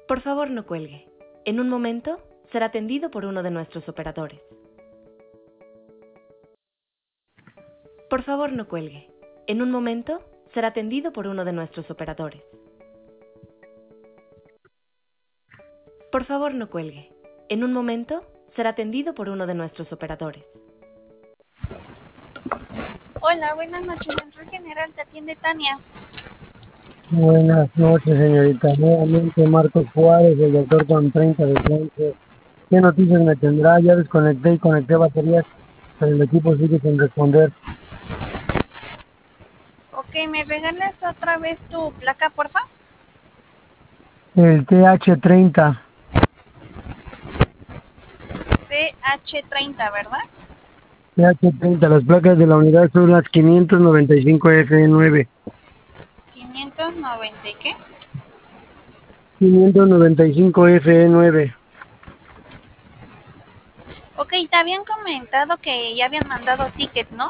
Por favor, no cuelgue. En un momento será atendido por uno de nuestros operadores. Por favor, no cuelgue. En un momento será atendido por uno de nuestros operadores. Por favor, no cuelgue. En un momento será atendido por uno de nuestros operadores. Hola, buenas noches. Central General, te atiende Tania. Buenas noches, señorita. Nuevamente Marcos Juárez, el doctor con 30 de cáncer. ¿Qué noticias me tendrá? Ya desconecté y conecté baterías, pero el equipo sigue sin responder. Ok, ¿me regalas otra vez tu placa, porfa? El TH30. TH30, ¿verdad? TH30, las placas de la unidad son las 595FE9. 590 y qué. 595FE9. Ok, te habían comentado que ya habían mandado ticket, ¿no?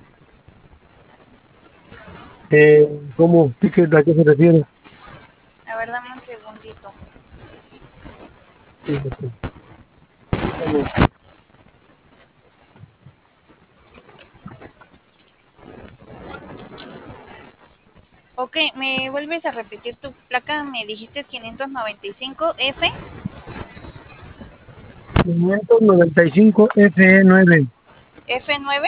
¿Cómo? ¿Ticket a qué se refiere? A ver, dame un segundito. Sí, sí, sí. Ok, ¿me vuelves a repetir tu placa? Me dijiste 595F. 595FE9. F9.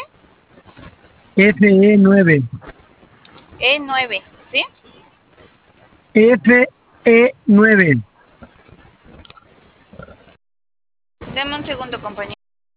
FE9. E9, ¿sí? FE9. Dame un segundo, compañero.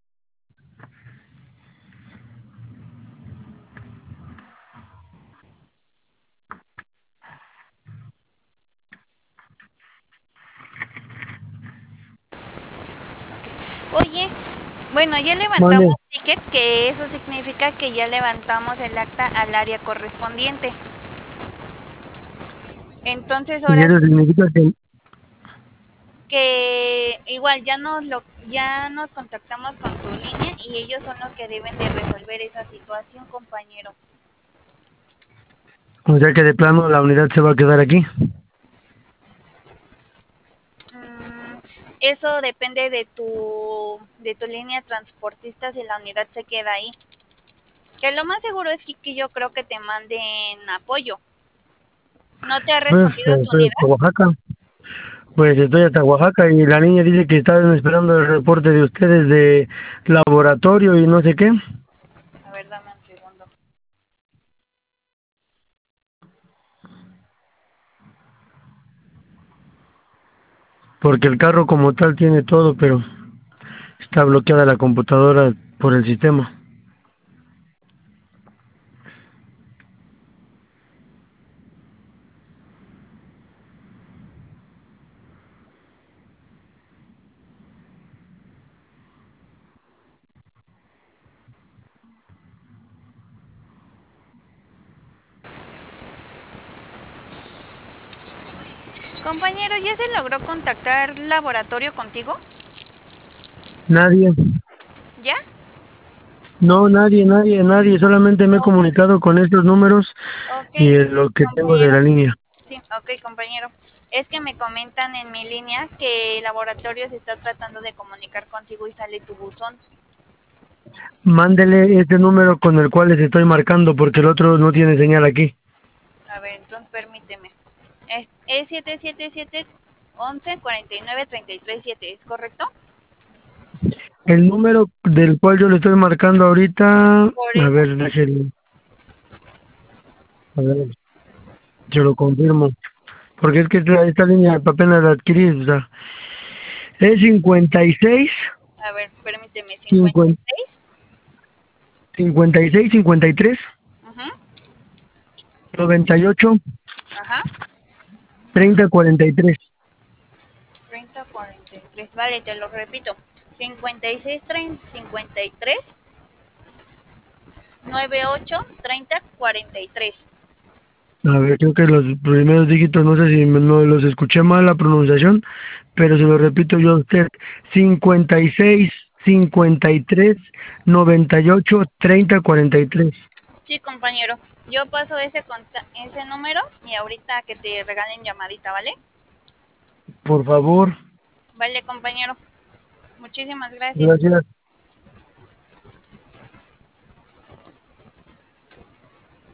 Oye, bueno, ya levantamos Mande. ticket, que eso significa que ya levantamos el acta al área correspondiente. Entonces Y ahora eso sí significa que igual ya nos contactamos con tu línea y ellos son los que deben de resolver esa situación, compañero. o sea que de plano la unidad se va a quedar aquí. Eso depende de tu línea transportista si la unidad se queda ahí. Que lo más seguro es que yo creo que te manden apoyo. ¿No te ha Pues respondido tu estoy unidad? hasta Oaxaca. Pues estoy hasta Oaxaca y la niña dice que están esperando el reporte de ustedes de laboratorio y no sé qué. A ver, dame un segundo. Porque el carro como tal tiene todo, pero está bloqueada la computadora por el sistema. Compañero, ¿ya se logró contactar laboratorio contigo? Nadie. ¿Ya? No, nadie. Solamente me he Ok, comunicado con estos números ok, y lo que tengo de compañero. la línea. Sí, ok, compañero. Es que me comentan en mi línea que el laboratorio se está tratando de comunicar contigo y sale tu buzón. Mándele este número con el cual les estoy marcando porque el otro no tiene señal aquí. A ver, entonces permíteme. Es 777-11-49-33-7, ¿es correcto? El número del cual yo le estoy marcando ahorita, Por a eso. ver, a ver, yo lo confirmo. Porque es que esta línea apenas la adquirí, o sea, es 56, A ver, permíteme. 50, 56. 56, 53, Ajá. 98, Ajá. 30, 43. 30-43. Vale, te lo repito. 56-53 98-30-43. A ver, creo que los primeros dígitos, no sé si no los escuché mal la pronunciación, pero se lo repito yo a usted. 56, 53, 98, 30, 43. Sí, compañero. Yo paso ese número y ahorita que te regalen llamadita, ¿vale? por favor. Vale, compañero. Muchísimas gracias. Gracias.